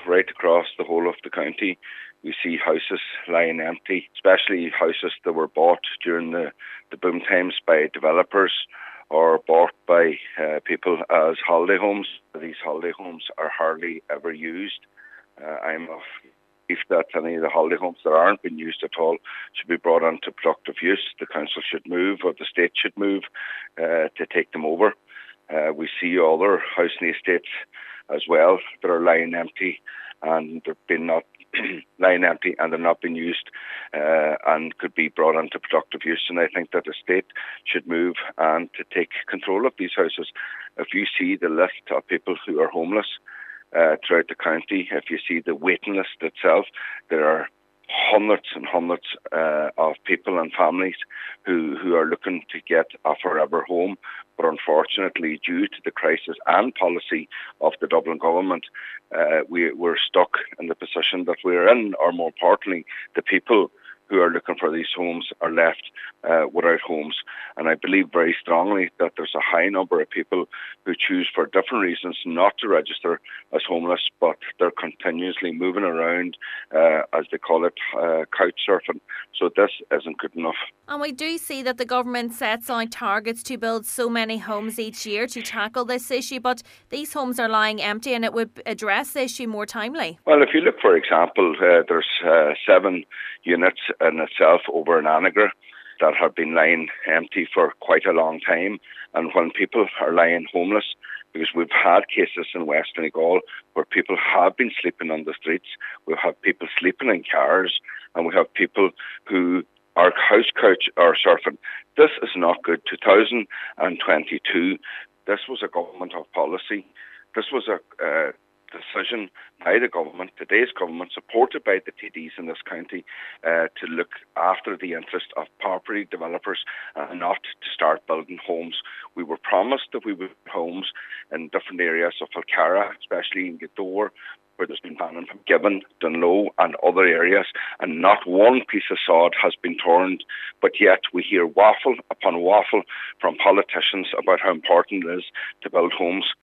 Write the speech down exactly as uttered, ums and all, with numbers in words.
right across the whole of the county. We see houses lying empty, especially houses that were bought during the, the boom times by developers or bought by uh, people as holiday homes. These holiday homes are hardly ever used. Uh, I'm of belief that any of the holiday homes that aren't being used at all should be brought into productive use. The council should move, or the state should move uh, to take them over. Uh, we see other housing estates as well that are lying empty, and they've been not lying empty and they're not being used uh, and could be brought into productive use. And I think that the state should move and to take control of these houses. If you see the list of people who are homeless uh, throughout the county, if you see the waiting list itself, there are hundreds and hundreds uh, of people and families who, who are looking to get a forever home. But unfortunately, due to the crisis and policy of the Dublin government, uh, we, we're stuck in the position that we're in, or more importantly, the people who are looking for these homes are left uh, without homes. And I believe very strongly that there's a high number of people who choose for different reasons not to register as homeless, but they're continuously moving around, uh, as they call it, uh, couch surfing. So this isn't good enough. And we do see that the government sets out targets to build so many homes each year to tackle this issue, but these homes are lying empty, and it would address the issue more timely. Well, if you look, for example, uh, there's uh, seven units in itself over in Anagra that have been lying empty for quite a long time. And when people are lying homeless, because we've had cases in West Donegal where people have been sleeping on the streets, we have people sleeping in cars, and we have people who are house couch or surfing. This is not good. two thousand twenty-two, this was a government of policy. This was a uh, decision by the government, today's government, supported by the T Ds in this county, uh, to look after the interest of property developers and not to start building homes. We were promised that we would build homes in different areas of Falcarra, especially in Gweedore, where there's been planning from Gibbon, Dunloe and other areas, and not one piece of sod has been turned. But yet we hear waffle upon waffle from politicians about how important it is to build homes.